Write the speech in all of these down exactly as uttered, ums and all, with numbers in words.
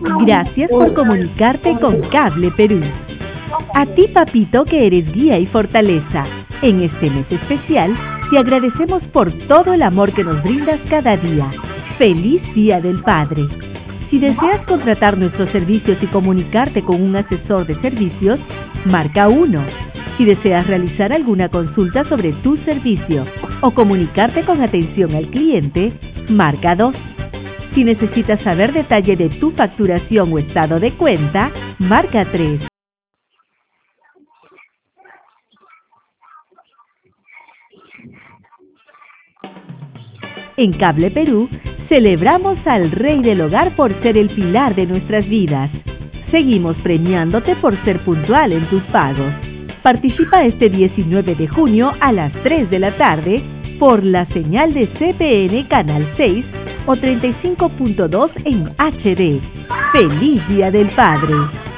Gracias por comunicarte con Cable Perú. A ti, papito, que eres guía y fortaleza. En este mes especial, te agradecemos por todo el amor que nos brindas cada día. ¡Feliz Día del Padre! Si deseas contratar nuestros servicios y comunicarte con un asesor de servicios, marca uno. Si deseas realizar alguna consulta sobre tu servicio o comunicarte con atención al cliente, marca dos. Si necesitas saber detalle de tu facturación o estado de cuenta, marca tres. En Cable Perú, celebramos al Rey del Hogar por ser el pilar de nuestras vidas. Seguimos premiándote por ser puntual en tus pagos. Participa este diecinueve de junio a las tres de la tarde por la señal de C P N Canal seis o treinta y cinco punto dos en H D. ¡Feliz Día del Padre!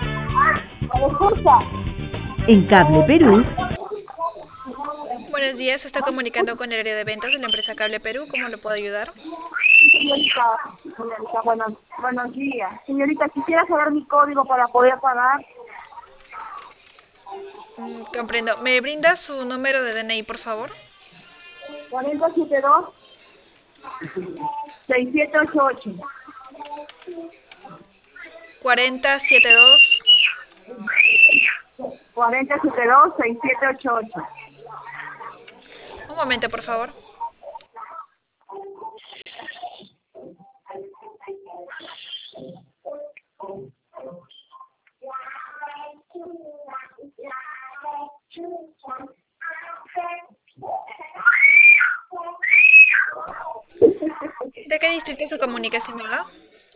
En Cable Perú. Buenos días, se está comunicando con el área de ventas de la empresa Cable Perú. ¿Cómo le puedo ayudar? Señorita, señorita, buenos, buenos días. Señorita, quisiera saber mi código para poder pagar. Mm, comprendo. ¿Me brinda su número de D N I, por favor? cuarenta setenta y dos, sesenta y siete ochenta y ocho. cuarenta setenta y dos. cuarenta setenta y dos, sesenta y siete ochenta y ocho. Un momento, por favor. ¿De qué distrito se comunica, estimada?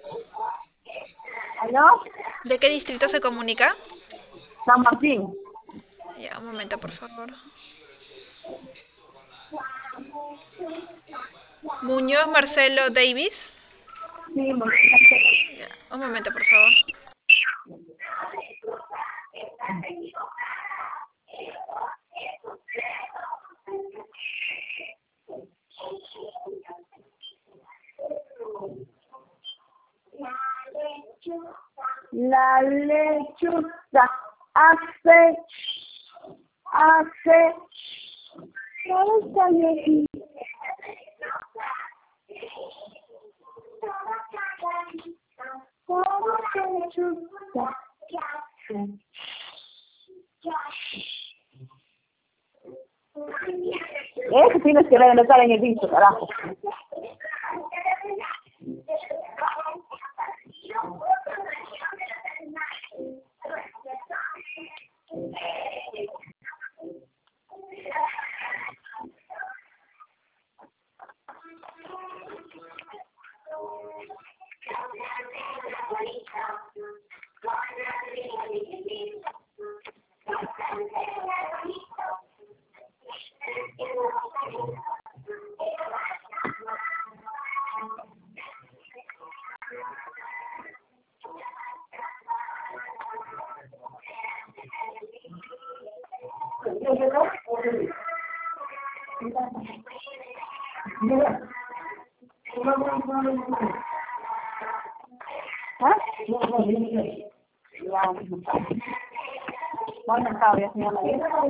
¿Aló? ¿De qué distrito se comunica? San Martín. Ya, un momento, por favor. Muñoz Marcelo Davis. Sí, me- Ya, un momento, por favor. La lechuza hace, hace, ¿sabes cuál es? Eso tienes que ver, no estar en el visto, carajo. ¿Ah? Bueno, está bien, señora.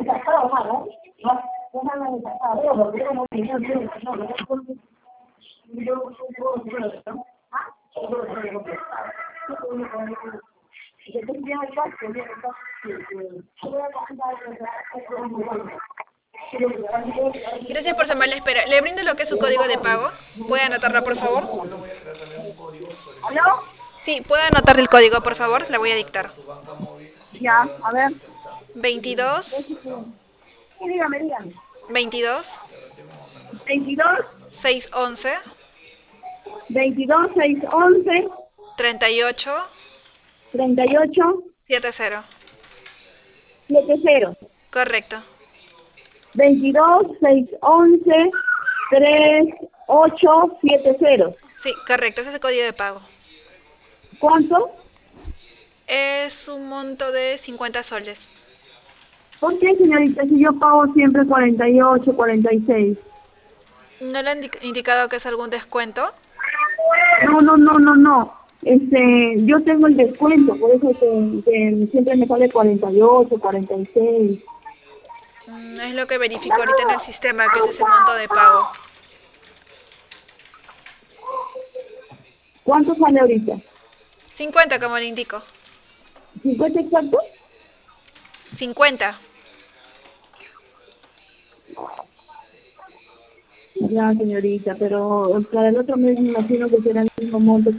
Gracias por su amable espera. Le brindo lo que es su código de pago. ¿Puede anotarlo, por favor? ¿Aló? Sí, ¿puede anotar el código, por favor? Le voy a dictar. Ya, a ver. veintidós, Sí, dígame, dígame. veintidós, veintidós, seiscientos once, veintidós, seiscientos once, treinta y ocho, treinta y ocho, setenta. setenta. Correcto. veintidós, seiscientos once, treinta y ocho, setenta. Sí, correcto. Ese es el código de pago. ¿Cuánto? Es un monto de cincuenta soles. ¿Por qué, señorita, si yo pago siempre cuarenta y ocho, cuarenta y seis? ¿No le han indi- indicado que es algún descuento? No, no, no, no, no. Este, yo tengo el descuento, por eso que, que siempre me sale cuarenta y ocho, cuarenta y seis. Mm, es lo que verifico ahorita en el sistema, que ese es el monto de pago. ¿Cuánto sale ahorita? cincuenta, como le indico. ¿cincuenta exacto? cincuenta. Ya, señorita, pero para el otro mes me imagino que será el mismo monto.